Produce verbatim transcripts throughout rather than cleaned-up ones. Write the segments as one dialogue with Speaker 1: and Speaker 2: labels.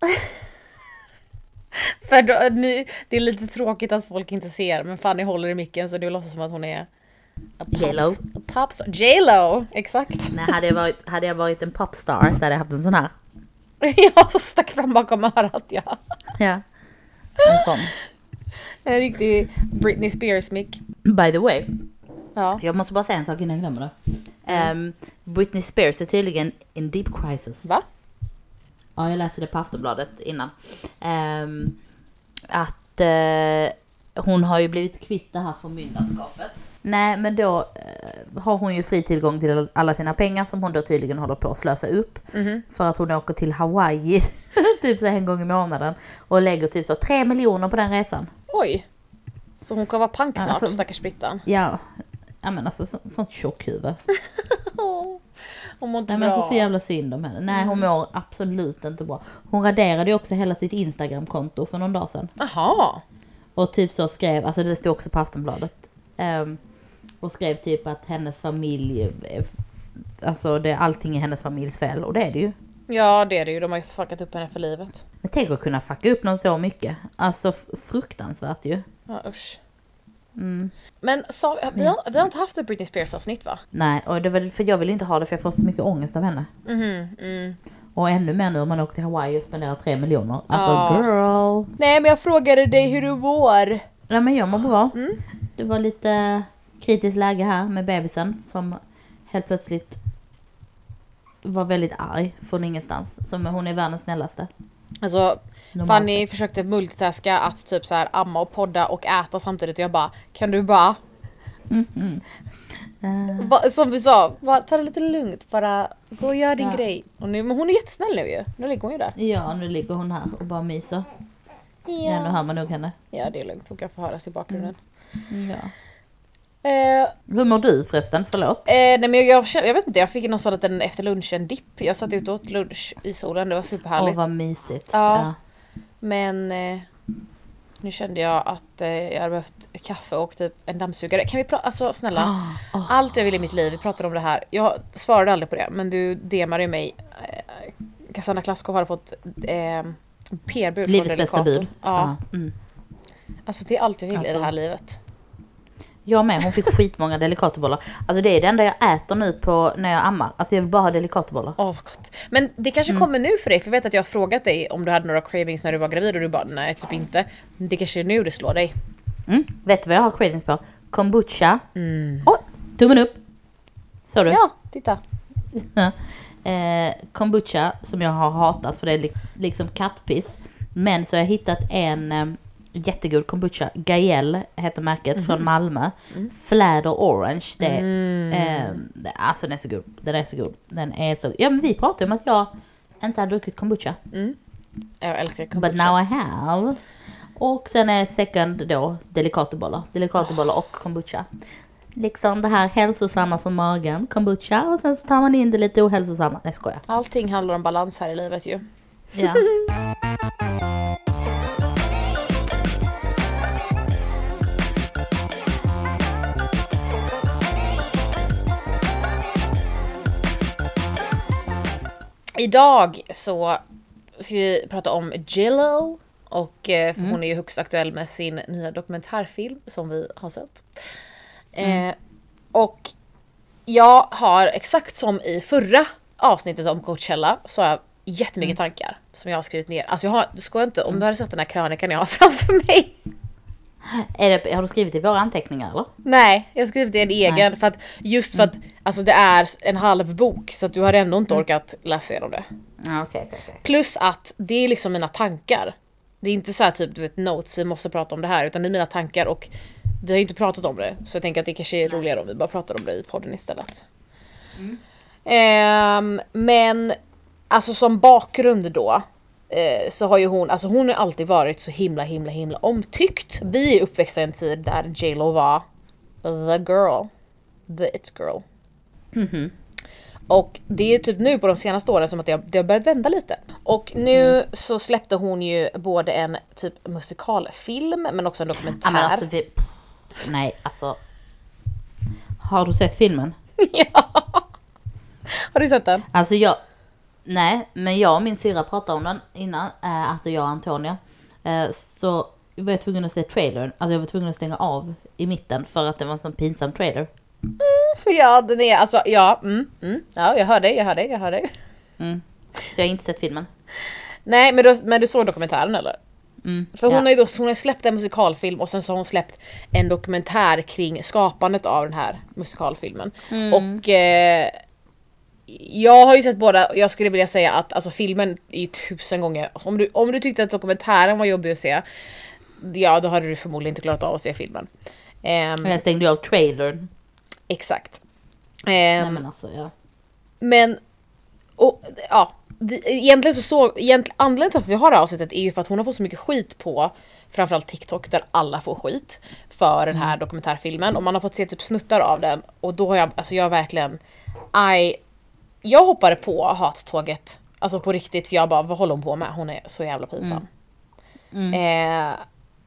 Speaker 1: För då, ni, det är lite tråkigt att folk inte ser, men Fanny håller i micken så det låtsas som att hon är
Speaker 2: J-Lo.
Speaker 1: Pops, J-Lo, exakt.
Speaker 2: Nej, hade jag varit, hade jag varit en popstar så hade jag haft en sån här.
Speaker 1: Ja, så stack fram bakom örat, ja.
Speaker 2: Ja, en sån.
Speaker 1: En riktig Britney Spears-mick.
Speaker 2: By the way,
Speaker 1: Ja.
Speaker 2: jag måste bara säga en sak innan jag glömmer det. Mm. Um, Britney Spears är tydligen in deep crisis.
Speaker 1: Va?
Speaker 2: Ja, jag läste det på Aftonbladet innan. Um, att uh, hon har ju blivit kvitt det här förmyndarskapet. Nej, men då uh, har hon ju fri tillgång till alla sina pengar som hon då tydligen håller på att slösa upp. Mm-hmm. För att hon åker till Hawaii typ så en gång i månaden och lägger typ så tre miljoner på den resan.
Speaker 1: Oj. Så hon kan vara pank snart,
Speaker 2: alltså,
Speaker 1: stackars Brittan.
Speaker 2: Ja, ja men alltså så, sånt tjockhuvud.
Speaker 1: Hon mår inte
Speaker 2: Nej,
Speaker 1: bra.
Speaker 2: men så, så jävla synd om henne. Nej, hon mår absolut inte bra. Hon raderade ju också hela sitt Instagram-konto för någon dag sedan.
Speaker 1: Aha.
Speaker 2: Och typ så skrev, alltså det stod också på Aftonbladet. Um, och skrev typ att hennes familj, alltså det, allting är hennes familjs fel. Och det är det ju.
Speaker 1: Ja, det är det ju. De har ju fuckat upp henne för livet.
Speaker 2: Men tänk att kunna fucka upp någon så mycket. Alltså fruktansvärt ju.
Speaker 1: Ja, usch.
Speaker 2: Mm.
Speaker 1: Men så, vi, har, vi har inte haft ett Britney Spears-avsnitt, va?
Speaker 2: Nej, och det var för jag vill inte ha det för jag får så mycket ångest av henne.
Speaker 1: Mm, mm.
Speaker 2: Och ännu mer nu om man åker till Hawaii och spenderar tre miljoner. Alltså
Speaker 1: Ja.
Speaker 2: girl.
Speaker 1: Nej, men jag frågade dig hur du mår.
Speaker 2: Nej, men jag mår bra.
Speaker 1: Mm.
Speaker 2: Det var lite kritiskt läge här med bebisen som helt plötsligt var väldigt arg från ingenstans. Som hon är världens snällaste.
Speaker 1: Alltså,
Speaker 2: Normalt
Speaker 1: Fanny
Speaker 2: sett.
Speaker 1: försökte multitaska att typ så här amma och podda och äta samtidigt. Och jag bara, kan du bara...
Speaker 2: Mm, mm. Uh,
Speaker 1: Va, som vi sa, bara, ta det lite lugnt. Bara gå och gör din
Speaker 2: Ja.
Speaker 1: grej. Och nu, men hon är jättesnäll nu ju. Nu ligger hon ju där.
Speaker 2: ja, nu ligger hon här och bara myser. Ja, nu
Speaker 1: Ja,
Speaker 2: hör man nog henne.
Speaker 1: ja det är lugnt. Hon kan få höras i bakgrunden.
Speaker 2: Ja.
Speaker 1: Eh,
Speaker 2: Hur mår du förresten? Förlåt.
Speaker 1: eh, nej men jag, jag, jag vet inte, jag fick någon sån liten efter lunchen dipp. Jag satt ute och åt lunch i solen, det var
Speaker 2: Åh,
Speaker 1: superhärligt.
Speaker 2: vad mysigt.
Speaker 1: Ja.
Speaker 2: Ja.
Speaker 1: Men eh, nu kände jag att eh, jag hade behövt kaffe och typ en dammsugare. Kan vi prata, alltså snälla.
Speaker 2: Oh, oh.
Speaker 1: Allt jag vill i mitt liv, vi pratade om det här. Jag svarade aldrig på det, men du D M:ade ju mig. Eh, Cassandra Klaskov har fått eh, P R-bud från
Speaker 2: Livets bästa
Speaker 1: Delicato.
Speaker 2: bud.
Speaker 1: Ja.
Speaker 2: Ja. Mm.
Speaker 1: Alltså det är allt jag vill
Speaker 2: Alltså.
Speaker 1: i det här livet.
Speaker 2: Jag med, hon fick skitmånga delikatobollar. Alltså det är det enda jag äter nu på när jag ammar. Alltså jag vill bara ha delikatobollar.
Speaker 1: Åh, vad gott. Men det kanske
Speaker 2: Mm.
Speaker 1: kommer nu för dig, för jag vet att jag har frågat dig om du hade några cravings när du var gravid och du bara, nej typ inte. Det kanske är nu det slår dig.
Speaker 2: Mm. Vet du vad jag har cravings på? Kombucha.
Speaker 1: Mm.
Speaker 2: Oj, tummen upp. Så du?
Speaker 1: Ja, titta.
Speaker 2: eh, kombucha som jag har hatat för det är li- liksom kattpiss. Men så har jag hittat en eh, jättegod kombucha. Gael heter märket
Speaker 1: Mhm.
Speaker 2: från Malmö. Fläder Orange. Det,
Speaker 1: Mm.
Speaker 2: eh, det, alltså den är så god. Den är så god. Den är så. Ja, men vi pratade om att jag inte har druckit kombucha.
Speaker 1: Mm. Jag älskar kombucha.
Speaker 2: But now I have. Och sen är second då delikatobollar. Delikatobollar och kombucha. Liksom det här hälsosamma för magen, kombucha. Och sen så tar man in det lite ohälsosamma. Nej, skojar.
Speaker 1: Allting handlar om balans här i livet ju.
Speaker 2: Ja.
Speaker 1: Idag så ska vi prata om J-Lo. Och eh, för
Speaker 2: Mm.
Speaker 1: hon är ju högst aktuell med sin nya dokumentärfilm som vi har sett.
Speaker 2: Mm.
Speaker 1: Eh, och jag har exakt som i förra avsnittet om Coachella så har jag jättemycket
Speaker 2: Mm.
Speaker 1: tankar som jag har skrivit ner. Alltså jag har, du ska inte, om du hade sett den här krönikan jag har framför mig.
Speaker 2: Är det, har du skrivit i våra anteckningar eller?
Speaker 1: Nej, jag har skrivit en egen.
Speaker 2: Nej.
Speaker 1: För att, just för att alltså, det är en halv bok. Så att du har ändå inte orkat läsa igenom det.
Speaker 2: Ja, okej, okej, okej.
Speaker 1: Plus att det är liksom mina tankar. Det är inte så här typ, du vet, notes, vi måste prata om det här. Utan det är mina tankar och vi har ju inte pratat om det. Så jag tänker att det kanske är roligare om vi bara pratar om det i podden istället.
Speaker 2: Mm.
Speaker 1: Ehm, men alltså som bakgrund då. eh, Så har ju hon, alltså hon har alltid varit så himla himla himla omtyckt. Vi är uppväxta i en tid där J-Lo var the girl. The it's girl.
Speaker 2: Mhm.
Speaker 1: Och det är typ nu på de senaste åren som att det har, det har börjat vända lite. Och nu
Speaker 2: Mm.
Speaker 1: så släppte hon ju både en typ musikalfilm men också en dokumentär.
Speaker 2: Ja, men alltså vi... Nej, alltså... Har du sett filmen?
Speaker 1: Ja. Har du sett den?
Speaker 2: Alltså jag... Nej, men jag och min syra pratade om den innan, äh, att jag och Antonia. Äh, så var jag tvungen att se trailern. Alltså jag var tvungen att stänga av i mitten för att det var en sån pinsam trailer.
Speaker 1: Mm, ja, den är alltså, ja, mm, mm, ja, jag hör dig, jag hör dig, jag hör dig.
Speaker 2: Mm. Så jag har inte sett filmen.
Speaker 1: Nej, men du, men du såg dokumentären eller?
Speaker 2: Mm,
Speaker 1: För hon
Speaker 2: ja.
Speaker 1: har ju då, hon har släppt en musikalfilm och sen så har hon släppt en dokumentär kring skapandet av den här musikalfilmen.
Speaker 2: Mm.
Speaker 1: Och eh, jag har ju sett båda, jag skulle vilja säga att alltså filmen är ju tusen gånger, om du, om du tyckte att dokumentären var jobbig att se, ja då hade du förmodligen inte klarat av att se filmen. Um,
Speaker 2: Jag stängde ju av trailern.
Speaker 1: exakt. Um,
Speaker 2: Nej men alltså, ja.
Speaker 1: Men, och, ja, det, egentligen så såg, egentligen, anledningen till att vi har det här avsnittet är ju för att hon har fått så mycket skit på framförallt TikTok där alla får skit för den här mm. dokumentärfilmen och man har fått se typ snuttar av den och då har jag, alltså jag verkligen, I, jag hoppade på hattåget, alltså på riktigt för jag bara, vad håller hon på med? Hon är så jävla pinsam.
Speaker 2: Mm. Mm.
Speaker 1: Eh,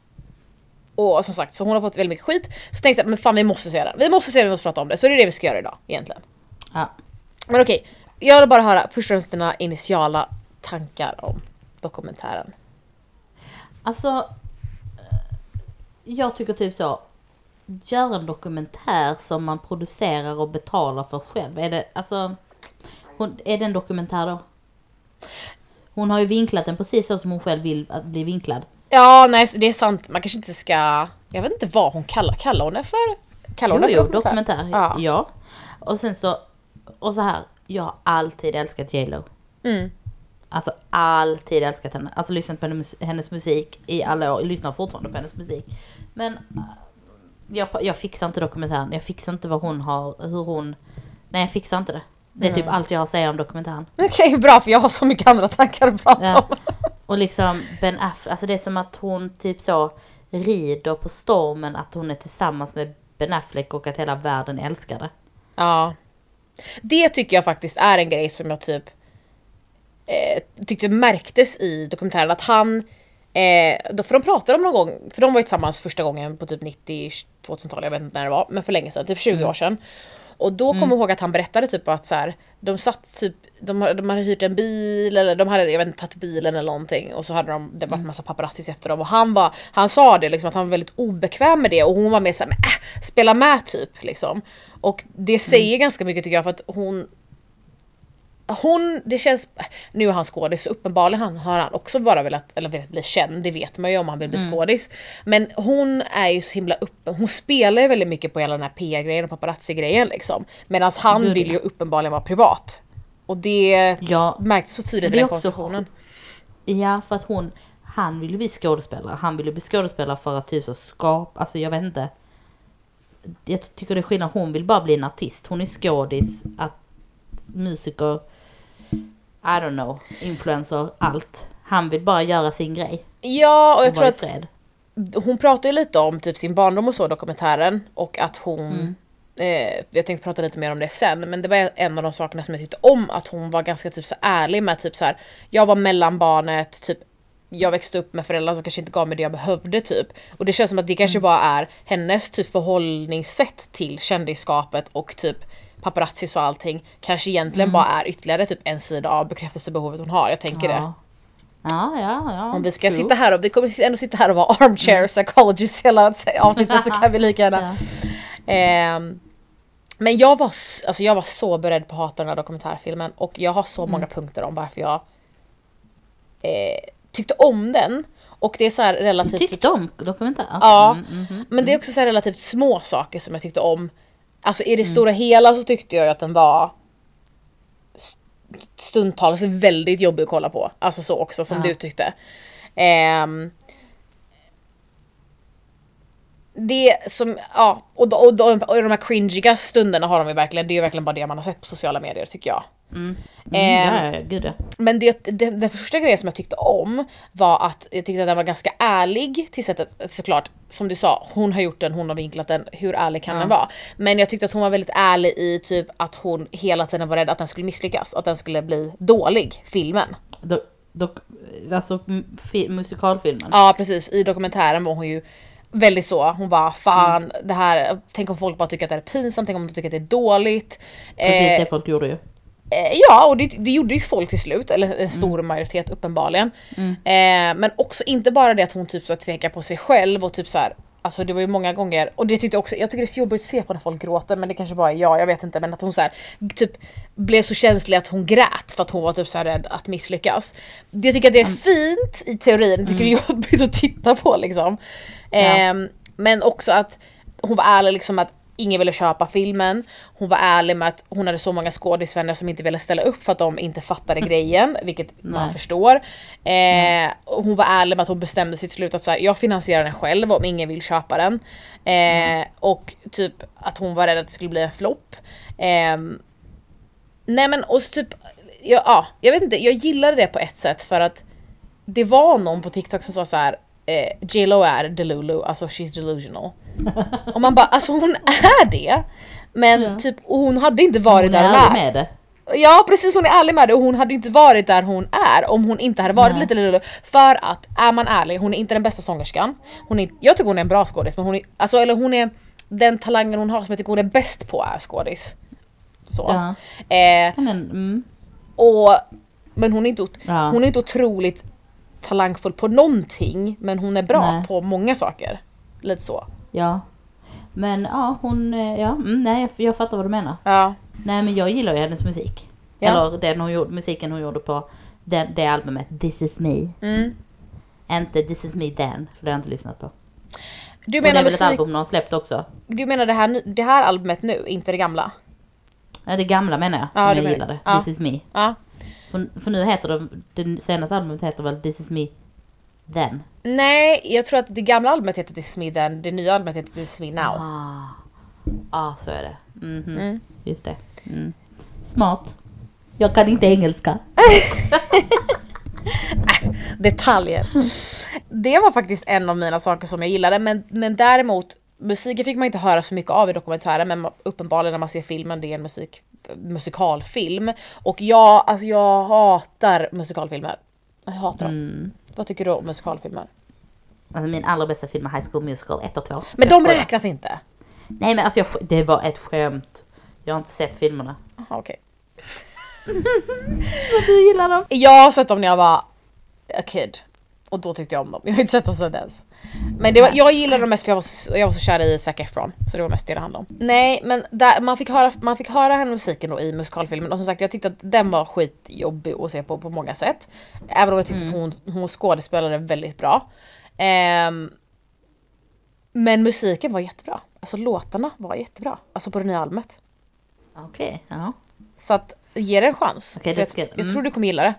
Speaker 1: och som sagt, så hon har fått väldigt mycket skit. Så tänkte jag, men fan vi måste se den. Vi måste se den, vi måste prata om det. Så det är det vi ska göra idag, egentligen.
Speaker 2: Ja.
Speaker 1: Men okej, jag vill bara höra först och främst dina initiala tankar om dokumentären.
Speaker 2: Alltså, jag tycker typ så, gör en dokumentär som man producerar och betalar för själv. Är det, alltså, hon, är det en dokumentär då? Hon har ju vinklat den precis så som hon själv vill att bli vinklad.
Speaker 1: Ja, nej, det är sant. Man kanske inte ska, jag vet inte vad hon kallar, kallar hon det för? Kallar hon
Speaker 2: jo,
Speaker 1: det för
Speaker 2: jo, dokumentär? dokumentär.
Speaker 1: Ja.
Speaker 2: ja. Och sen så, och så här, jag har alltid älskat J Lo.
Speaker 1: Mm.
Speaker 2: Alltså alltid älskat henne. Alltså lyssnat på hennes, hennes musik i alla år. Jag lyssnar fortfarande på hennes musik. Men jag, jag fixar inte dokumentären. Jag fixar inte vad hon har, hur hon... Nej, jag fixar inte det. Det är mm. typ allt jag har att säga om dokumentären.
Speaker 1: Okej, okay, bra för jag har så mycket andra tankar att prata
Speaker 2: ja.
Speaker 1: om.
Speaker 2: Och liksom Ben Affleck, alltså det är som att hon typ så rider på stormen att hon är tillsammans med Ben Affleck och att hela världen älskar det.
Speaker 1: Ja. Det tycker jag faktiskt är en grej som jag typ eh, tyckte märktes i dokumentären att han eh, då, för de pratade om någon gång, för de var ju tillsammans första gången på typ nittio tvåtusental, jag vet inte när det var, men för länge sedan, typ tjugo mm. år sedan. Och då kommer jag mm. ihåg att han berättade typ att så här, de satt typ, de, de hade hyrt en bil eller de hade, jag vet inte, tagit bilen eller någonting och så hade de, det var en massa paparazzis efter dem och han var, han sa det liksom att han var väldigt obekväm med det och hon var med såhär, äh, spela med typ liksom. Och det säger mm. ganska mycket tycker jag för att hon hon, det känns, nu är han skådis så uppenbarligen han, har han också bara velat, eller velat bli känd, det vet man ju om han vill bli mm. skådis. Men hon är ju så himla uppen, hon spelar ju väldigt mycket på hela den här P R-grejen och paparazzi-grejen liksom. Medan han Gud, vill ju uppenbarligen vara privat. Och det ja, märktes så tydligt i den konversationen.
Speaker 2: Ja, för att hon, han vill ju bli skådespelare, han vill ju bli skådespelare för att typ så skapa, alltså jag vet inte. Jag tycker det är skillnad, hon vill bara bli en artist, hon är skådis, att musiker, I don't know, influencer, allt. Han vill bara göra sin grej.
Speaker 1: Ja, och jag tror att fred. Hon pratar ju lite om typ sin barndom och så, dokumentären. Och att hon, mm. eh, jag tänkte prata lite mer om det sen, men det var en av de sakerna som jag tyckte om, att hon var ganska typ så ärlig med typ så här, jag var mellanbarnet, typ jag växte upp med föräldrar som kanske inte gav mig det jag behövde typ. Och det känns som att det kanske mm. bara är hennes typ förhållningssätt till kändisskapet och typ paparazzis och allting kanske egentligen mm. bara är ytterligare typ en sida av bekräftelsebehovet hon har, jag tänker
Speaker 2: ja.
Speaker 1: det.
Speaker 2: Ja, ja, ja.
Speaker 1: Om vi ska True. sitta här och vi kommer ändå sitta här och vara armchair mm. psychologist hela avsnittet så kan vi lika gärna. Ja. Eh, men jag var, alltså jag var så beredd på att hata den här dokumentärfilmen och jag har så mm. många punkter om varför jag eh, tyckte om den. Och det är så här relativt...
Speaker 2: Tyckte om dokumentär?
Speaker 1: Ja,
Speaker 2: mm, mm, mm,
Speaker 1: men det är också så här relativt små saker som jag tyckte om. Alltså i det mm. stora hela så tyckte jag att den var stundtals väldigt jobbig att kolla på. Alltså så också som ja. du tyckte. Um, det som, ja, och, och, och, och de här cringiga stunderna har de ju verkligen, det är ju verkligen bara det man har sett på sociala medier tycker jag.
Speaker 2: Mm. Mm,
Speaker 1: um,
Speaker 2: ja, gud.
Speaker 1: Men det, det, den första grejen som jag tyckte om var att jag tyckte att den var ganska ärlig till sättet, såklart, som du sa, hon har gjort den, hon har vinklat den, hur ärlig kan ja. den vara? Men jag tyckte att hon var väldigt ärlig i typ att hon hela tiden var rädd att den skulle misslyckas, att den skulle bli dålig, filmen.
Speaker 2: Do, do, alltså fi, musikalfilmen?
Speaker 1: Ja, precis. I dokumentären var hon ju väldigt så, hon bara fan, mm. det här, tänk om folk bara tycker att det är pinsamt, tänk om de tycker att det är dåligt.
Speaker 2: Precis
Speaker 1: eh,
Speaker 2: det folk gjorde ju.
Speaker 1: Eh, ja, och det, det gjorde ju folk till slut, eller en stor mm. majoritet uppenbarligen. Mm. Eh, men också inte bara det att hon typ så tvekar på sig själv och typ så här, alltså det var ju många gånger, och det tyckte jag också, jag tycker det är så jobbigt att se på när folk gråter, men det kanske bara är jag, jag vet inte, men att hon så här, typ blev så känslig att hon grät för att hon var typ så här rädd att misslyckas. Det jag tycker att det är mm. fint i teorin, jag tycker mm. det är jobbigt att titta på liksom. Eh, ja. Men också att hon var ärlig liksom att ingen ville köpa filmen. Hon var ärlig med att hon hade så många skådisvänner som inte ville ställa upp för att de inte fattade grejen, vilket Nej. man förstår. Eh, hon var ärlig med att hon bestämde sitt slut att så här, jag finansierar den själv om ingen vill köpa den. Eh, mm. Och typ att hon var rädd att det skulle bli en flopp. Eh, nej men och så typ ja, ja, jag vet inte, jag gillade det på ett sätt för att det var någon på TikTok som sa så här, eh, J Lo är Delulu, alltså she's delusional. Och man bara, alltså hon är det. Men ja. typ, hon hade inte varit
Speaker 2: hon
Speaker 1: där
Speaker 2: hon är med det.
Speaker 1: Ja, precis, hon är ärlig med det. Och hon hade inte varit där hon är om hon inte hade varit Nej. lite lite. För att, är man ärlig, hon är inte den bästa sångerskan. Hon är, jag tycker hon är en bra skådis, men hon är, alltså, eller hon är den talangen hon har som jag tycker hon är bäst på är skådis. Så. Ja. Eh,
Speaker 2: men, mm.
Speaker 1: och, men hon är, inte,
Speaker 2: ja.
Speaker 1: hon är inte otroligt talangfull på någonting, men hon är bra
Speaker 2: Nej.
Speaker 1: på många saker. Lite så.
Speaker 2: Ja. Men ja, hon, ja, mm, nej jag, jag fattar vad du menar.
Speaker 1: Ja.
Speaker 2: Nej, men jag gillar ju hennes musik. Ja. Eller den hon gjorde, musiken hon gjorde på det, det albumet, This Is Me.
Speaker 1: Mm.
Speaker 2: Inte This Is Me Then, för det har jag inte lyssnat på.
Speaker 1: Du
Speaker 2: menar
Speaker 1: det är
Speaker 2: väl musik... ett album hon har släppt också?
Speaker 1: Du menar det här, det här albumet nu, inte det gamla?
Speaker 2: Ja, det gamla menar jag, som
Speaker 1: ja,
Speaker 2: jag gillade.
Speaker 1: Ja.
Speaker 2: This Is Me.
Speaker 1: Ja.
Speaker 2: För, för nu heter det, det senaste albumet heter väl This Is Me Then?
Speaker 1: Nej, jag tror att det gamla albumet heter This Is Me Then, det nya albumet heter This Is Me Now.
Speaker 2: Ah, ah så är det. Mm-hmm.
Speaker 1: Mm.
Speaker 2: Just det. Mm. Smart. Jag kan inte engelska.
Speaker 1: Detaljer. Det var faktiskt en av mina saker som jag gillade, men, men däremot musiken fick man inte höra så mycket av i dokumentären, men uppenbarligen när man ser filmen, det är en musik, musikalfilm. Och jag, alltså jag hatar musikalfilmer. Jag hatar dem. Mm. Vad tycker du om musikalfilmer?
Speaker 2: Alltså min allra bästa film är High School Musical ett och två.
Speaker 1: Men de räknas inte.
Speaker 2: Nej, men alltså jag, det var ett skämt. Jag har inte sett filmerna.
Speaker 1: Aha, okej.
Speaker 2: Vad du gillar dem?
Speaker 1: Jag har sett dem när jag var a kid. Och då tyckte jag om dem. Jag har inte sett dem sedan dess. Men det var, jag gillade dem mest för jag var, så, jag var så kär i Zac Efron. Så det var mest det det handlade om. Nej, men där, man, fick höra, man fick höra hennes musiken då i musikalfilmen. Och som sagt, jag tyckte att den var skitjobbig att se på på många sätt. Även om jag tyckte mm. att hon, hon skådespelade väldigt bra. Um, men musiken var jättebra. Alltså låtarna var jättebra. Alltså på det nya albumet.
Speaker 2: Okej, okay, ja.
Speaker 1: Så att ge det en chans.
Speaker 2: Okay,
Speaker 1: jag,
Speaker 2: ska, mm.
Speaker 1: jag tror du kommer gilla det.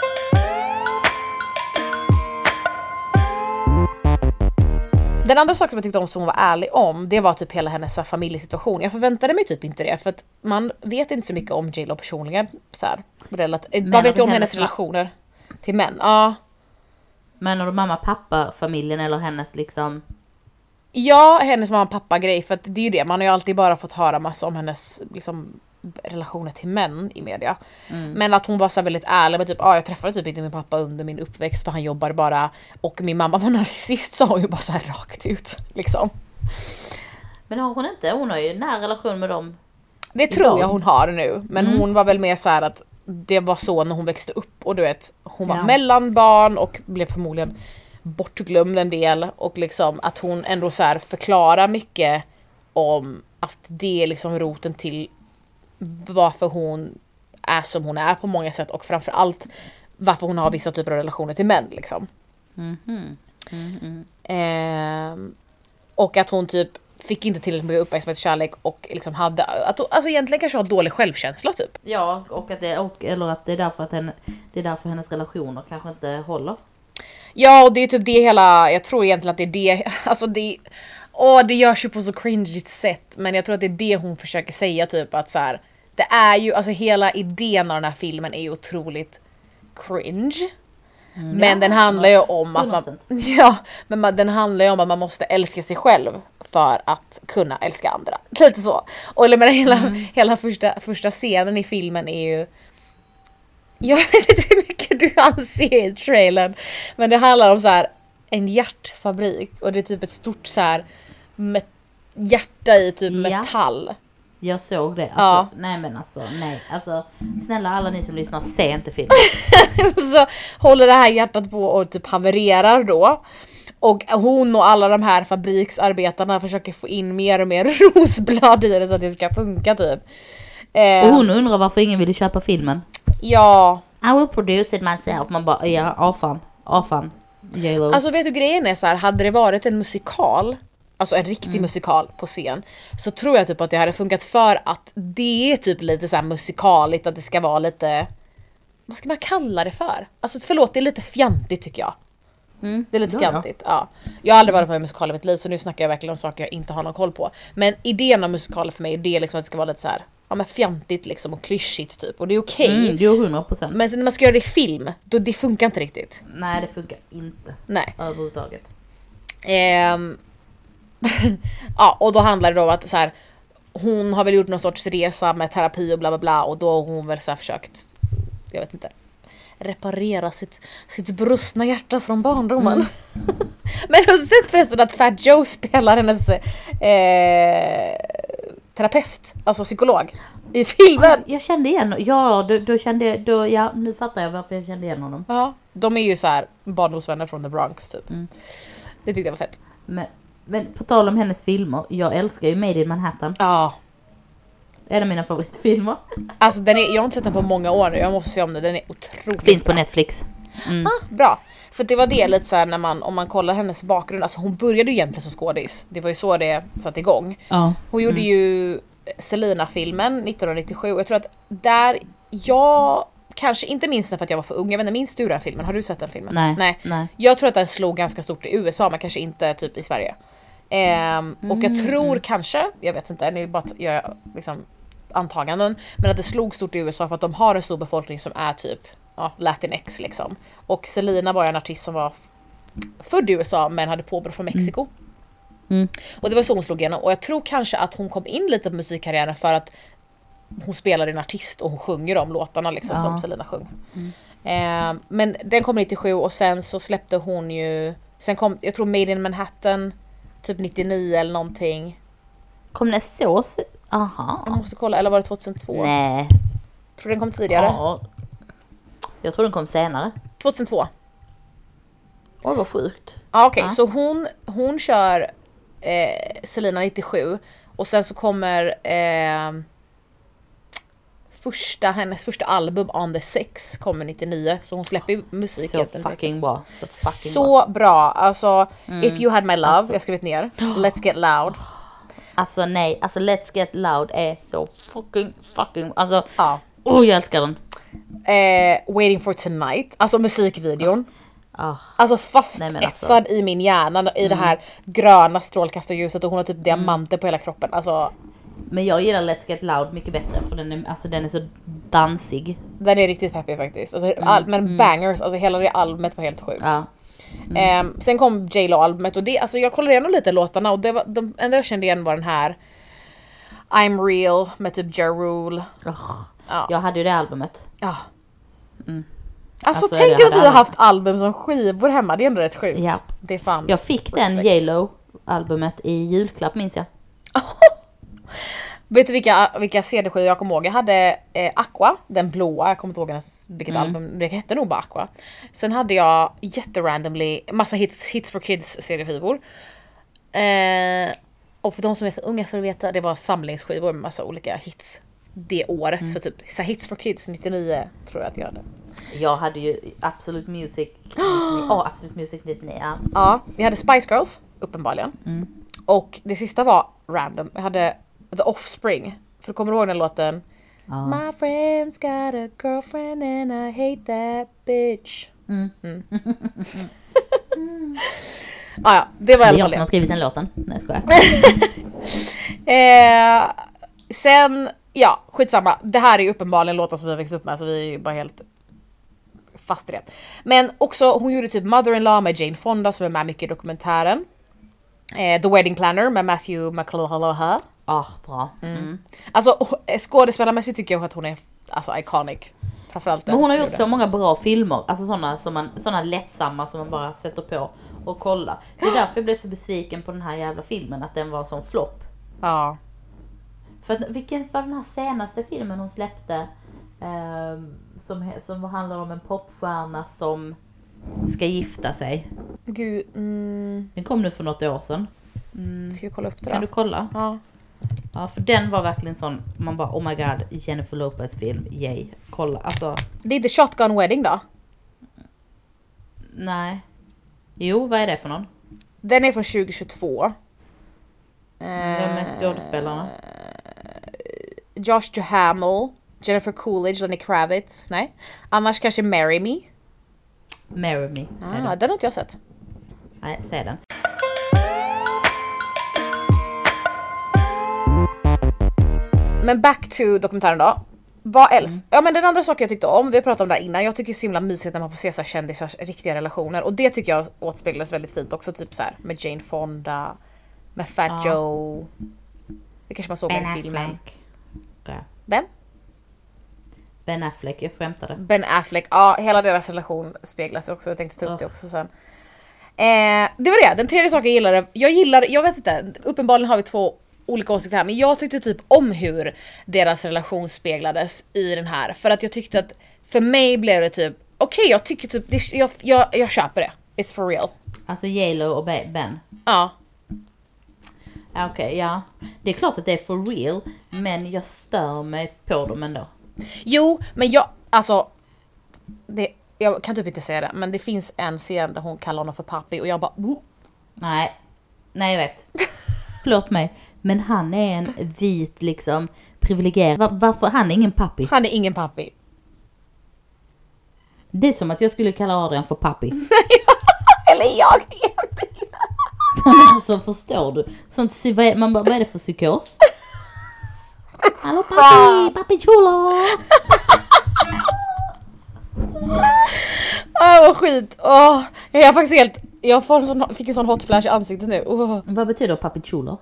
Speaker 1: Den andra saken som jag tyckte om som hon var ärlig om, det var typ hela hennes familjesituation. Jag förväntade mig typ inte det, för att man vet inte så mycket om J Lo personligen. Så här, man vet ju om hennes relationer till män. Ja.
Speaker 2: Men har du mamma, pappa, familjen eller hennes liksom...
Speaker 1: Ja, hennes mamma, pappa grej, för att det är ju det. Man har ju alltid bara fått höra massa om hennes liksom, relationer till män i media. Mm. Men att hon var så väldigt ärlig med typ, ah, jag träffade typ inte min pappa under min uppväxt för han jobbar bara, och min mamma var narcissist, sa hon ju bara så här rakt ut liksom.
Speaker 2: Men har hon inte? Hon har ju en nära relation med dem.
Speaker 1: Det idag. Tror jag hon har nu, men mm. hon var väl mer så här att det var så när hon växte upp, och du vet, hon var ja. mellanbarn och blev förmodligen bortglömd en del, och liksom att hon ändå så här förklarar mycket om att det är liksom roten till varför hon är som hon är på många sätt, och framförallt varför hon har vissa typer av relationer till män liksom.
Speaker 2: Mm-hmm. Mm-hmm.
Speaker 1: Eh, och att hon typ fick inte tillräckligt mycket uppmärksamhet och kärlek, och liksom hade att hon, alltså egentligen kanske har dålig självkänsla typ.
Speaker 2: Ja, och att det och, eller att det är därför att henne, det är därför hennes relationer kanske inte håller.
Speaker 1: Ja, och det är typ det hela, jag tror egentligen att det är det, alltså det, åh, det görs ju på så cringeigt sätt, men jag tror att det är det hon försöker säga typ, att så här, det är ju, alltså hela idén av den här filmen är ju otroligt cringe. Mm, men ja, den handlar ju om att man, ja, men man, den handlar ju om att man måste älska sig själv för att kunna älska andra. Lite så. Och eller men hela, mm. hela första, första scenen i filmen är ju, jag vet inte hur mycket du anser i trailern, men det handlar om så här en hjärtfabrik, och det är typ ett stort så här met- hjärta i typ
Speaker 2: ja.
Speaker 1: metall.
Speaker 2: Jag såg det. Alltså,
Speaker 1: Ja.
Speaker 2: Nej men alltså, nej. Alltså, snälla alla ni som lyssnar, se inte filmen.
Speaker 1: Så håller det här hjärtat på och typ havererar då. Och hon och alla de här fabriksarbetarna försöker få in mer och mer rosblad i det så att det ska funka typ. Eh,
Speaker 2: Och hon undrar varför ingen ville köpa filmen.
Speaker 1: Ja.
Speaker 2: I will produce it myself. Man bara, ja, afan, afan. J-Lo.
Speaker 1: Alltså vet du, grejen är så här, hade det varit en musikal, alltså en riktig
Speaker 2: Mm.
Speaker 1: musikal på scen, så tror jag typ att det hade funkat för att det är typ lite så här musikaligt, att det ska vara lite, vad ska man kalla det för? Alltså förlåt, det är lite fjantigt tycker jag.
Speaker 2: Mm.
Speaker 1: Det är lite
Speaker 2: Ja, ja.
Speaker 1: fjantigt, ja. Jag har aldrig varit på en musikal i mitt liv, så nu snackar jag verkligen om saker jag inte har någon koll på. Men idén om musikaler för mig är det liksom att det ska vara lite så här, ja men fjantigt liksom och klyschigt typ, och det är okej.
Speaker 2: Mm, jo, hundra procent.
Speaker 1: Men sen när man ska göra det i film, då det funkar inte riktigt.
Speaker 2: Nej, det funkar inte.
Speaker 1: Nej.
Speaker 2: Överhuvudtaget.
Speaker 1: Ehm, ja, och då handlar det då om att så här, hon har väl gjort någon sorts resa med terapi och bla bla bla, och då har hon väl så här försökt, jag vet inte, reparera sitt, sitt brustna hjärta från barndomen. Mm. Men har du sett förresten att Fat Joe spelar hennes eh, terapeut, alltså psykolog, i filmen?
Speaker 2: Jag kände igen, ja, då, då kände då, ja, nu fattar jag varför jag kände igen honom.
Speaker 1: Ja, de är ju så här barndomsvänner från The Bronx typ.
Speaker 2: Mm.
Speaker 1: Det tyckte jag var fett.
Speaker 2: Men, men på tal om hennes filmer, jag älskar ju Made in Manhattan.
Speaker 1: Ja.
Speaker 2: En av mina favoritfilmer.
Speaker 1: Alltså den är, jag har inte sett den på många år nu, jag måste se om den, den är otroligt
Speaker 2: Finns
Speaker 1: bra.
Speaker 2: på Netflix. Mm.
Speaker 1: Ah, bra. För det var det lite så här när man, om man kollar hennes bakgrund, alltså hon började ju egentligen som skådis. Det var ju så det satte igång.
Speaker 2: Ja.
Speaker 1: Hon gjorde
Speaker 2: Mm.
Speaker 1: ju Selina-filmen nittonhundranittiosju, och jag tror att där, jag kanske inte minns den för att jag var för ung, jag vet inte, minns du den filmen? Har du sett den filmen?
Speaker 2: Nej.
Speaker 1: Nej.
Speaker 2: Nej.
Speaker 1: Jag tror att den slog ganska stort i U S A, men kanske inte typ i Sverige. Ehm, och jag
Speaker 2: Mm.
Speaker 1: tror kanske, jag vet inte, det är bara att jag liksom antaganden, men att det slog stort i U S A för att de har en stor befolkning som är typ ja, Latinx liksom. Och Selina var en artist som var född i U S A men hade påbrå från Mexiko.
Speaker 2: Mm.
Speaker 1: Och det var så hon slog igenom. Och jag tror kanske att hon kom in lite på musikkarriären för att hon spelar en artist och hon sjunger de låtarna liksom,
Speaker 2: Ja.
Speaker 1: som Selina sjöng.
Speaker 2: Mm.
Speaker 1: Eh, men den kom nittiosju, och sen så släppte hon ju, sen kom, jag tror Made in Manhattan typ nittionio eller någonting.
Speaker 2: Kom det så? se-
Speaker 1: Jag
Speaker 2: Aha.
Speaker 1: måste kolla, eller var det tjugohundratvå?
Speaker 2: Nej.
Speaker 1: Tror den kom tidigare.
Speaker 2: Ja. Jag tror den kom senare.
Speaker 1: tjugohundratvå.
Speaker 2: Oj, vad sjukt.
Speaker 1: Ja, okej,
Speaker 2: Ja.
Speaker 1: så hon, hon kör eh, Selina nittiosju, och sen så kommer eh, första, hennes första album On the Six kommer nittionio, så hon släpper ju musik.
Speaker 2: Så
Speaker 1: helt enkelt.
Speaker 2: fucking bra. Så fucking bra.
Speaker 1: Så bra, alltså
Speaker 2: Mm.
Speaker 1: If You Had My Love,
Speaker 2: Alltså-
Speaker 1: jag har skrivit ner, Let's Get Loud.
Speaker 2: Alltså nej, alltså Let's Get Loud är så fucking fucking, alltså,
Speaker 1: Ja.
Speaker 2: åh oh, jag älskar den.
Speaker 1: Eh, Waiting for Tonight, alltså musikvideon.
Speaker 2: Ah.
Speaker 1: Alltså fast
Speaker 2: Nej, men alltså.
Speaker 1: etsad i min hjärna i det här gröna strålkastarljuset, och hon har typ diamanter på hela kroppen. Alltså
Speaker 2: Men jag gillar Let's Get Loud mycket bättre för den är, alltså, den är så dansig.
Speaker 1: den är riktigt peppig faktiskt. Alltså, all, men bangers, alltså hela det albumet var helt sjukt.
Speaker 2: Ja.
Speaker 1: Ehm, sen kom J Lo albumet, och det, alltså jag kollade igenom lite låtarna, och det var, de enda jag kände igen var den här I'm Real med typ Ja Rule.
Speaker 2: Oh.
Speaker 1: Ja.
Speaker 2: Jag hade ju det albumet.
Speaker 1: Ja.
Speaker 2: Mm.
Speaker 1: Alltså,
Speaker 2: Alltså,
Speaker 1: tänk
Speaker 2: jag
Speaker 1: att
Speaker 2: hade
Speaker 1: vi har
Speaker 2: aldrig-
Speaker 1: haft album som skivor hemma, det är ändå rätt sjukt.
Speaker 2: Ja.
Speaker 1: Det är fan.
Speaker 2: Jag fick den
Speaker 1: Respekt.
Speaker 2: J-Lo albumet i julklapp minns jag.
Speaker 1: Vet du vilka, vilka C D-skivor jag kommer ihåg? Jag hade eh, Aqua, den blåa, jag kommer inte ihåg hennes, vilket
Speaker 2: Mm.
Speaker 1: album, det hette nog bara Aqua. Sen hade jag jätterandomly massa hits, hits for kids C D-skivor. Eh, och för de som är för unga för att veta, det var samlingsskivor med massa olika hits det året.
Speaker 2: Mm.
Speaker 1: Så typ så här, hits for kids nittionio tror jag att jag hade.
Speaker 2: Jag hade ju Absolute Music nittionio. Ja, Absolute Music nittionio. Ja.
Speaker 1: Ja, jag hade Spice Girls, uppenbarligen.
Speaker 2: Mm.
Speaker 1: Och det sista var random. Jag hade The Offspring. För du kommer ihåg den låten?
Speaker 2: Ja.
Speaker 1: My friend's got a girlfriend and I hate that bitch.
Speaker 2: Mm.
Speaker 1: Mm. ah, ja, det var i
Speaker 2: Det är
Speaker 1: alla
Speaker 2: jag
Speaker 1: fall
Speaker 2: som har
Speaker 1: det.
Speaker 2: skrivit den låten. Nej, skojar.
Speaker 1: Eh, sen, ja, skitsamma. Det här är ju uppenbarligen låtar som vi har växt upp med, så vi är ju bara helt fast i det. Men också, hon gjorde typ Mother-in-Law med Jane Fonda som är med mycket i dokumentären. Eh, The Wedding Planner med Matthew McConaughey.
Speaker 2: Ah, bra. Mm.
Speaker 1: Alltså skådespelarmässigt tycker jag att hon är alltså iconic. Framförallt
Speaker 2: Men hon har gjort
Speaker 1: gjorde.
Speaker 2: så många bra filmer, alltså sådana som man, såna lättsamma som man bara sätter på och kollar. Det är därför jag blev så besviken på den här jävla filmen, att den var som flopp.
Speaker 1: Ja.
Speaker 2: För att, vilken var den här senaste filmen hon släppte eh, som, som handlar om en popstjärna som ska gifta sig?
Speaker 1: Gud, mm.
Speaker 2: Den kom nu för något år sedan.
Speaker 1: Mm. Ska vi kolla upp det då?
Speaker 2: Kan du kolla?
Speaker 1: Ja.
Speaker 2: Ja, för den var verkligen sån, man bara, oh my god, Jennifer Lopez film, yay, kolla, alltså.
Speaker 1: Det är inte Shotgun Wedding då?
Speaker 2: Nej. Jo, vad är det för någon?
Speaker 1: Den är från tjugo tjugotvå.
Speaker 2: Vem är skådespelarna?
Speaker 1: Josh Duhamel, Jennifer Coolidge, Lenny Kravitz. Nej. Annars kanske Marry Me.
Speaker 2: Marry Me.
Speaker 1: Ah, den har inte jag sett.
Speaker 2: Nej, se den.
Speaker 1: Men back to dokumentären då. Vad else? Mm. Ja, men den andra saken jag tyckte om, vi har pratat om det här innan, jag tycker det är så himla mysigt när man får se så här kändisars riktiga relationer. Och det tycker jag återspeglas väldigt fint också, typ så här med Jane Fonda, med Fat ja. Joe. Det kanske man såg
Speaker 2: Ben
Speaker 1: i filmen.
Speaker 2: Okay.
Speaker 1: Vem?
Speaker 2: Ben Affleck, jag skämtade.
Speaker 1: Ben Affleck, ja, hela deras relation speglas också, jag tänkte ta upp oh. det också sen. Eh, det var det, den tredje saken jag gillade, jag gillar, jag vet inte, uppenbarligen har vi två olika åsikter här, men jag tyckte typ om hur deras relation speglades i den här, för att jag tyckte att för mig blev det typ okej, okay, jag tycker typ det, jag, jag, jag köper det, it's for real.
Speaker 2: Alltså J-Lo och Ben.
Speaker 1: Ja.
Speaker 2: Okej, okay, ja. Det är klart att det är for real, men jag stör mig på dem ändå.
Speaker 1: Jo, men jag, alltså det, jag kan typ inte säga det, men det finns en scen där hon kallar honom för pappi och jag bara oh.
Speaker 2: Nej, nej jag vet. Förlåt mig. Men han är en vit liksom privilegierad. Var, varför? Han är ingen pappi.
Speaker 1: Han är ingen pappi.
Speaker 2: Det är som att jag skulle kalla Adrian för pappi.
Speaker 1: Eller jag.
Speaker 2: Alltså förstår du? Sånt, man bara, vad är det för psykos? Hallå pappi, pappi chulo.
Speaker 1: Åh, oh, skit. Åh, oh, jag är faktiskt helt, jag får en sån, fick en sån hot flash i ansiktet nu. Oh.
Speaker 2: Vad betyder pappi chulo?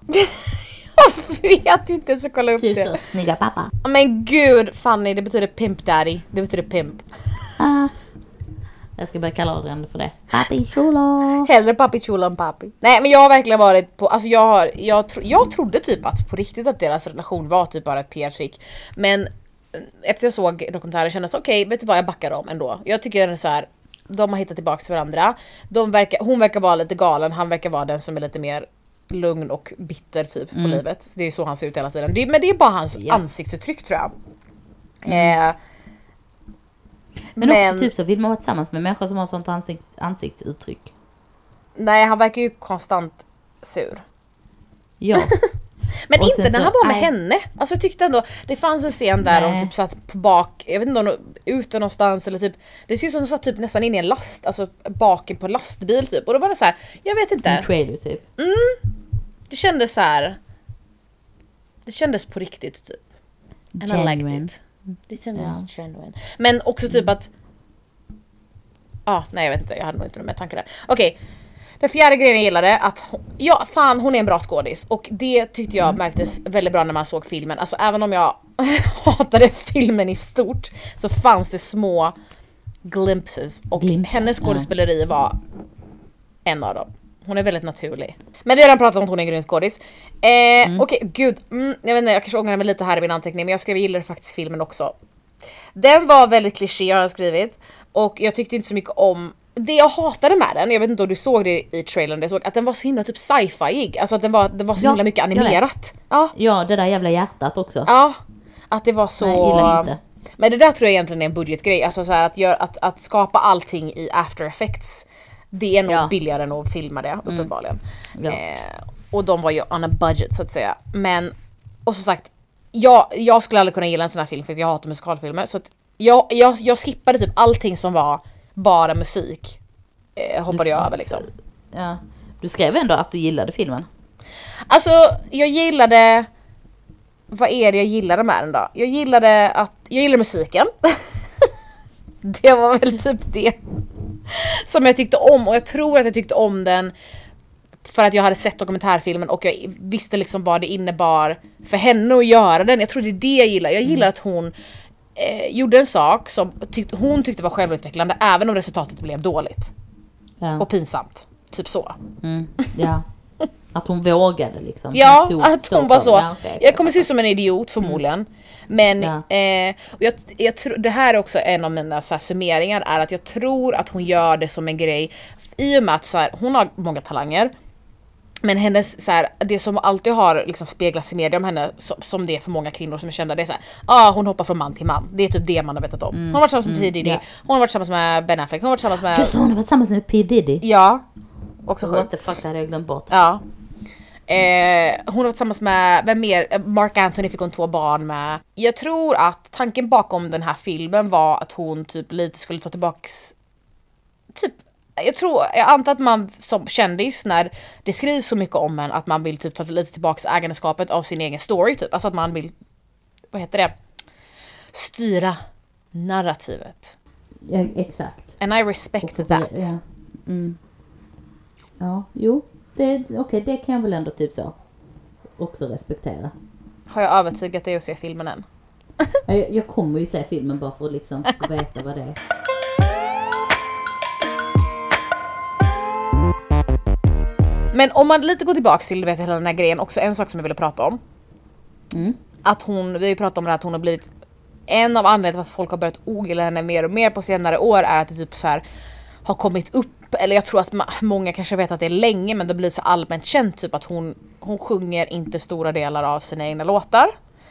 Speaker 1: Jag vet inte, så kolla upp
Speaker 2: typ
Speaker 1: det.
Speaker 2: Så, snygga pappa.
Speaker 1: Men gud, Fanny, det betyder pimp daddy. Det betyder pimp.
Speaker 2: Uh, jag ska börja kalla Adrian för det. Pappi chulo.
Speaker 1: Hellre pappi chulo än pappi. Nej, men jag har verkligen varit på, alltså jag har, jag, tro, jag trodde typ att på riktigt att deras relation var typ bara ett P R-trick. Men efter jag såg dokumentären kändes det okej, okay, vet du vad, jag backar dem ändå. Jag tycker den är så här, de har hittat tillbaka till varandra. De verkar, hon verkar vara lite galen, han verkar vara den som är lite mer lugn och bitter typ på mm. livet. Så det är ju så han ser ut hela tiden. Det, men det är bara hans ja. ansiktsuttryck tror jag. Mm. Eh,
Speaker 2: men, men också typ så vill man vara tillsammans med människor som har sånt ansikt, ansiktsuttryck.
Speaker 1: Nej, han verkar ju konstant sur.
Speaker 2: Ja.
Speaker 1: Men
Speaker 2: och
Speaker 1: inte när
Speaker 2: så,
Speaker 1: han var med
Speaker 2: aj.
Speaker 1: henne. Alltså jag tyckte ändå, det fanns en scen där de typ satt på bak, jag vet inte om de ute någonstans eller typ, det ser ut som de satt typ nästan in i en last, alltså baken på lastbil typ. Och då var det så här, jag vet inte.
Speaker 2: En trailer typ.
Speaker 1: Mm. Det kändes så här. Det kändes på riktigt typ. And I liked it. Det kändes ja. genuine. Men också typ att ja, ah, nej jag vet inte, jag hade nog inte med tankar där. Okej. Okay. Den fjärde grejen jag gillade att ja, fan hon är en bra skådis och det tyckte jag märktes väldigt bra när man såg filmen. Alltså även om jag hatade filmen i stort så fanns det små glimpses och Glimpse, hennes skådespeleri ja. var en av dem. Hon är väldigt naturlig. Men vi har redan pratat om att hon är en grön skådis. Eh, mm. Okej, okay, gud. Mm, jag vet inte, jag kanske ångrar mig lite här i min anteckning men jag skrev gillade faktiskt filmen också. Den var väldigt kliché har jag skrivit och jag tyckte inte så mycket om det jag hatade med den, jag vet inte om du såg det i trailern, jag såg att den var så himla typ sci-fi, alltså att den var, den var så ja, himla mycket animerat. Ja.
Speaker 2: ja, det där jävla hjärtat också.
Speaker 1: Ja, att det var så...
Speaker 2: Nej, jag gillar inte.
Speaker 1: Men det där tror jag egentligen är en budgetgrej, alltså så här att, gör, att, att skapa allting i After Effects, det är nog ja. billigare än att filma det, uppenbarligen. Mm. Ja. Eh, och de var ju on a budget så att säga. Men, och som sagt, jag, jag skulle aldrig kunna gilla en sån här film för jag hatar musikalfilmer, så att jag, jag, jag skippade typ allting som var bara musik eh, hoppade jag över liksom.
Speaker 2: Ja. Du skrev ändå att du gillade filmen.
Speaker 1: Alltså, jag gillade vad är det jag gillade med den då? Jag gillade att jag gillade musiken. Det var väl typ det som jag tyckte om och jag tror att jag tyckte om den för att jag hade sett dokumentärfilmen och jag visste liksom vad det innebar för henne att göra den. Jag tror det är det jag gillar. Jag gillar att hon Eh, gjorde en sak som tyck- hon tyckte var självutvecklande även om resultatet blev dåligt. Ja. Och pinsamt. Typ så.
Speaker 2: Mm. Ja. Att hon vågade liksom.
Speaker 1: Ja,
Speaker 2: stod,
Speaker 1: att
Speaker 2: stod
Speaker 1: hon var
Speaker 2: för
Speaker 1: så.
Speaker 2: det. Ja, okay,
Speaker 1: Jag kommer se ut som en idiot förmodligen. Mm. Men
Speaker 2: ja.
Speaker 1: eh, och jag, jag tror, det här är också en av mina så här, summeringar, är att jag tror att hon gör det som en grej. I och med att så här, hon har många talanger. Men hennes, så här, det som alltid har liksom speglats i media om henne, som, som det är för många kvinnor som är kända, det är så här, ah, hon hoppar från man till man. Det är typ det man har vetat om. Mm. Hon har varit tillsammans med P. Diddy, yeah. Hon har varit tillsammans med Ben Affleck, hon har varit tillsammans med...
Speaker 2: Just det, hon har varit tillsammans med P. Diddy.
Speaker 1: Ja, också
Speaker 2: sjukt. What the fuck, det hade jag glömt bort.
Speaker 1: Ja. Eh, hon har varit tillsammans med, vem mer? Mark Anthony fick hon två barn med. Jag tror att tanken bakom den här filmen var att hon typ lite skulle ta tillbaks, typ, jag tror, jag antar att man som kändis, när det skrivs så mycket om en, att man vill typ ta lite tillbaks ägandeskapet av sin egen story typ. Alltså att man vill, vad heter det? Styra narrativet.
Speaker 2: Ja, exakt.
Speaker 1: And I respect
Speaker 2: och,
Speaker 1: that.
Speaker 2: Ja. Mm. Ja, jo. Okej, okay, det kan jag väl ändå typ så också respektera.
Speaker 1: Har jag övertygat dig att se filmen än?
Speaker 2: jag, jag kommer ju se filmen bara för att liksom få veta vad det är.
Speaker 1: Men om man lite går tillbaka till, vet, hela den här grejen, också en sak som jag ville prata om.
Speaker 2: Mm.
Speaker 1: Att hon, vi har ju pratat om det, att hon har blivit, en av anledningarna till att folk har börjat ogilla henne mer och mer på senare år är att det typ så här har kommit upp, eller jag tror att ma- många kanske vet att det är länge, men det blir så allmänt känt typ att hon, hon sjunger inte stora delar av sina egna låtar.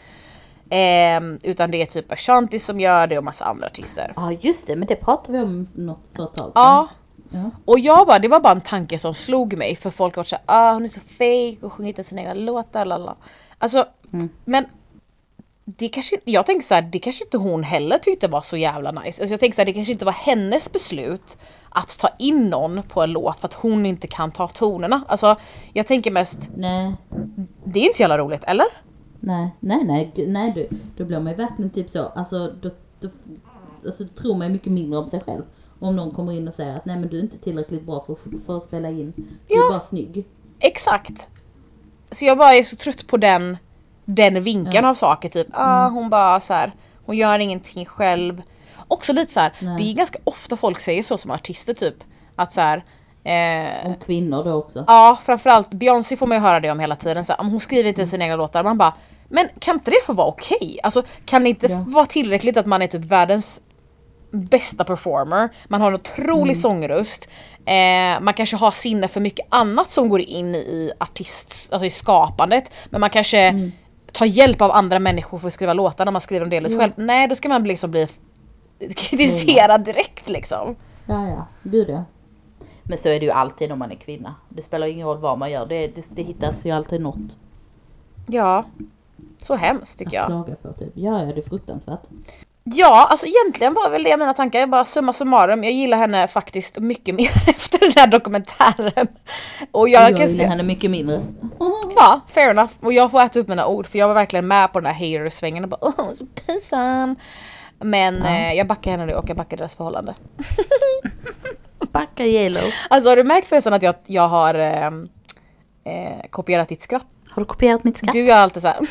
Speaker 1: Eh, utan det är typ Ashanti som gör det och massa andra artister.
Speaker 2: Ja, just det, men det pratade vi om något för ett tag sedan.
Speaker 1: Ja.
Speaker 2: Ja.
Speaker 1: Och jag bara, det var bara en tanke som slog mig, för folk var så här, ah, hon är så fake och sjunger inte sina egna låtar, lala. Alltså, mm. men det kanske, jag tänker så här, det kanske inte hon heller tyckte var så jävla nice. Alltså jag tänker så här, det kanske inte var hennes beslut att ta in någon på en låt för att hon inte kan ta tonerna. Alltså, jag tänker mest,
Speaker 2: nej.
Speaker 1: Det är inte så jävla roligt, eller?
Speaker 2: Nej, nej, nej, nej, du, då blir man ju verkligen typ så, alltså, då, då, alltså tror man mycket mindre om sig själv. Om någon kommer in och säger att nej, men du är inte tillräckligt bra för, för att spela in. Du
Speaker 1: ja,
Speaker 2: är bara snygg.
Speaker 1: Exakt. Så jag bara är så trött på den, den vinkeln ja. av saker. Typ, ah, hon bara så här, hon gör ingenting själv. Också lite så här, det är ganska ofta folk säger så som artister typ. Att så här, eh,
Speaker 2: om kvinnor då också.
Speaker 1: Ja, framförallt Beyoncé får man ju höra det om hela tiden. Så här, om hon skriver inte mm. sina egna låtar, man bara, men kan inte det få vara okej? Okay? Alltså, kan det inte ja. vara tillräckligt att man är typ världens bästa performer, man har en otrolig mm. sångröst, eh, man kanske har sinne för mycket annat som går in i artist, alltså i skapandet, men man kanske mm. tar hjälp av andra människor för att skriva låtar när man skriver dem delvis mm. själv. Nej, då ska man liksom bli kritiserad direkt liksom.
Speaker 2: Ja, ja, gud ja. Men så är det ju alltid om man är kvinna. Det spelar ingen roll vad man gör, det, det, det hittas ju alltid något.
Speaker 1: Ja, så hemskt tycker jag.
Speaker 2: Klaga på, typ. Ja, ja, det är fruktansvärt.
Speaker 1: Ja, alltså egentligen var väl det mina tankar. Jag bara summa summarum. Jag gillar henne faktiskt mycket mer efter den här dokumentären. Och jag,
Speaker 2: jag
Speaker 1: kan
Speaker 2: gillar
Speaker 1: se...
Speaker 2: henne mycket mindre.
Speaker 1: Ja, fair enough. Och jag får äta upp mina ord, för jag var verkligen med på den här hater-svängen och bara, åh, så pinsam. Men ja. eh, jag backar henne nu och jag backar deras förhållande.
Speaker 2: Backar J-Lo.
Speaker 1: Alltså har du märkt förresten att jag, jag har eh, eh, kopierat ditt skratt?
Speaker 2: Har du kopierat mitt skratt?
Speaker 1: Du gör alltid så här.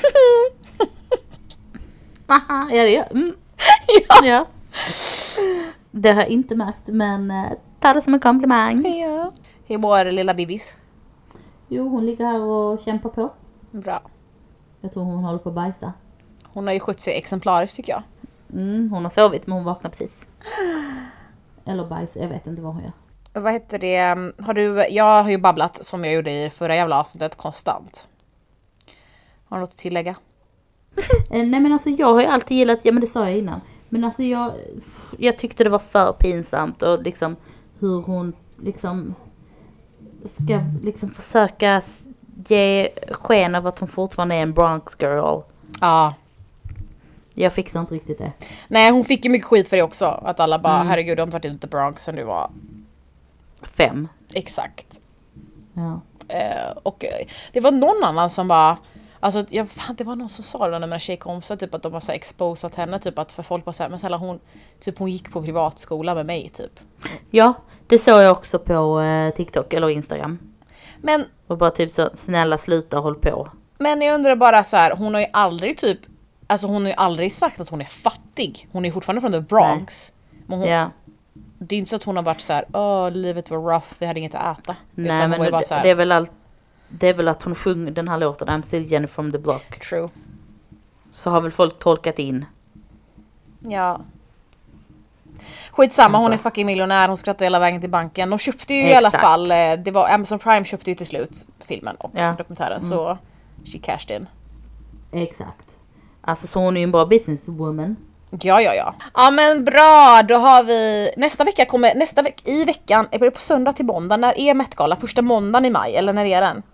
Speaker 2: Ja, det gör mm.
Speaker 1: ja.
Speaker 2: ja. Det har jag inte märkt, men uh, ta det som en komplimang.
Speaker 1: Ja. Hur mår lilla Bibis?
Speaker 2: Jo, hon ligger här och kämpar på.
Speaker 1: Bra.
Speaker 2: Jag tror hon håller på att bajsa.
Speaker 1: Hon har ju skött sig exemplariskt tycker jag.
Speaker 2: Mm, hon har sovit, men hon vaknar precis. Eller bajs, jag vet inte vad hon gör.
Speaker 1: Vad heter det? Har du, jag har ju babblat som jag gjorde i förra jävla avsnittet konstant. Har du något att tillägga?
Speaker 2: Nej, men alltså jag har ju alltid gillat, ja men det sa jag innan. Men alltså jag, jag tyckte det var för pinsamt och liksom hur hon liksom ska liksom försöka ge sken av att hon fortfarande är en Bronx girl.
Speaker 1: Ja.
Speaker 2: Jag fixar inte riktigt det.
Speaker 1: Nej, hon fick ju mycket skit för det också. Att alla bara, mm. herregud, de har varit ute i Bronx sen du var...
Speaker 2: Fem.
Speaker 1: Exakt.
Speaker 2: Ja.
Speaker 1: Eh, och det var någon annan som bara... Alltså, jag, fan, det var någon som sa det när mina tjejkompisar, typ att de har så här exposat henne, typ att för folk var så här, men snälla, hon, typ hon gick på privatskola med mig, typ.
Speaker 2: Ja, det såg jag också på eh, TikTok eller Instagram.
Speaker 1: Men...
Speaker 2: Och bara typ så, snälla sluta, håll på.
Speaker 1: Men jag undrar bara så här, hon har ju aldrig typ... Alltså hon har ju aldrig sagt att hon är fattig. Hon är fortfarande från the Bronx. Men hon,
Speaker 2: ja.
Speaker 1: Det är inte så att hon har varit så här, åh, livet var rough, vi hade inget att äta.
Speaker 2: Nej, men
Speaker 1: det,
Speaker 2: det,
Speaker 1: så här,
Speaker 2: det är väl allt. det är väl att hon sjunger den här låten I'm still Jenny from the block.
Speaker 1: True.
Speaker 2: Så har väl folk tolkat in.
Speaker 1: Ja. Skitsamma, hon är fucking miljonär. Hon skrattar hela vägen till banken. De köpte ju Exakt. i alla fall, det var Amazon Prime köpte ju till slut filmen och ja. dokumentären. Mm. Så she cashed in.
Speaker 2: Exakt. Alltså så hon är ju en bra businesswoman.
Speaker 1: Ja, ja, ja. Ja, men bra. Då har vi... Nästa vecka kommer... Nästa vecka... I veckan... Är det på söndag till måndag? När är Met-gala? Första måndagen i maj? Eller när är den?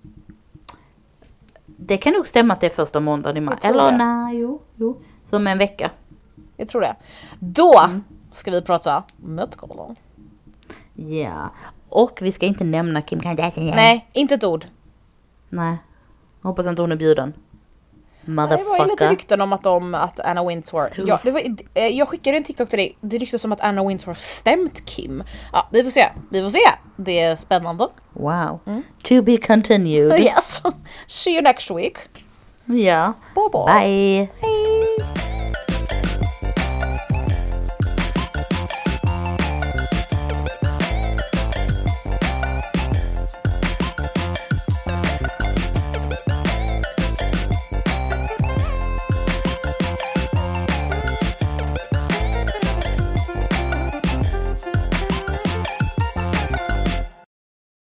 Speaker 2: Det kan nog stämma att det är första måndagen i maj. Eller nej, jo, jo. Som en vecka.
Speaker 1: Jag tror det. Då mm. ska vi prata Met-galan.
Speaker 2: Ja. Och vi ska inte nämna Kim Kardashian.
Speaker 1: Nej, inte ett ord.
Speaker 2: Nej. Hoppas inte hon är bjuden.
Speaker 1: Det var ju lite rykten om att, de, att Anna Wintour... Ja, det var, jag skickade en TikTok till dig. Det ryktas som att Anna Wintour stämt Kim. Ja, vi får se. Vi får se. Det är spännande.
Speaker 2: Wow. Mm. To be continued.
Speaker 1: Yes. See you next week.
Speaker 2: Ja.
Speaker 1: Bye bye.
Speaker 2: Bye.
Speaker 1: Hej.